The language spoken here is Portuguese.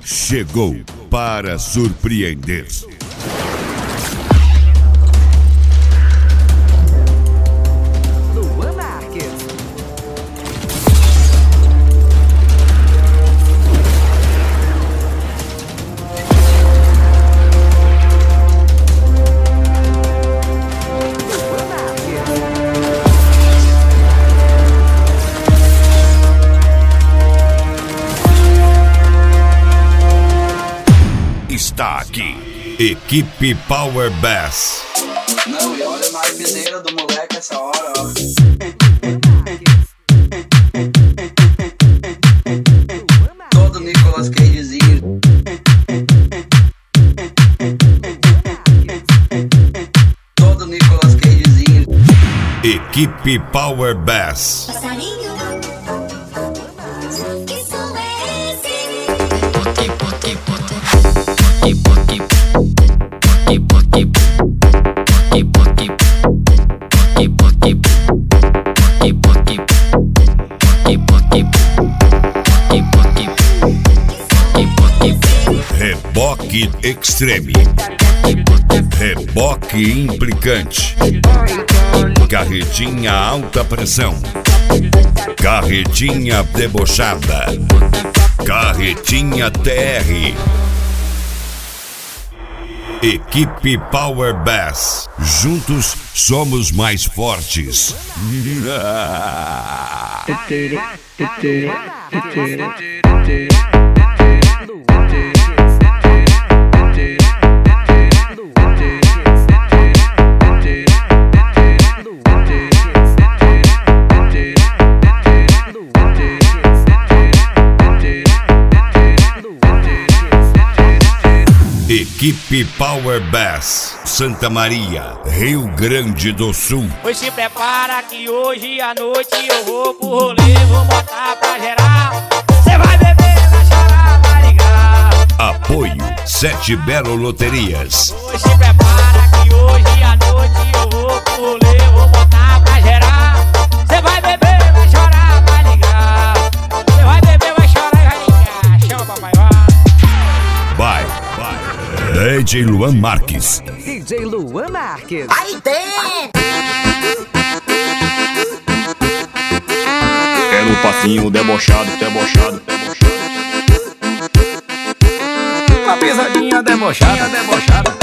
chegou para surpreender. Luan Marques. Está aqui, Equipe Power Bass. Não, e olha na videira do moleque essa hora, ó. Todo Nicolas Cagezinho. Todo Nicolas Cagezinho. Equipe Power Bass. Passarinho, que som é esse? Reboque Extreme. Reboque implicante. Carretinha alta pressão. Carretinha debochada. Carretinha TR. Equipe Power Bass. Juntos somos mais fortes. Equipe Power Bass, Santa Maria, Rio Grande do Sul. Pois se prepara que hoje à noite eu vou pro rolê, vou botar pra gerar. Cê vai beber, vai chorar, vai ligar. Apoio Sete Belo Loterias. Pois se prepara que hoje à noite eu vou pro rolê, vou botar pra gerar. Cê vai beber, vai chorar, vai ligar. Cê vai beber, vai chorar e vai ligar. Chama papai, vai. Vai. DJ Luan Marques. DJ Luan Marques. Aí tem! É no passinho debochado. Uma pisadinha debochada.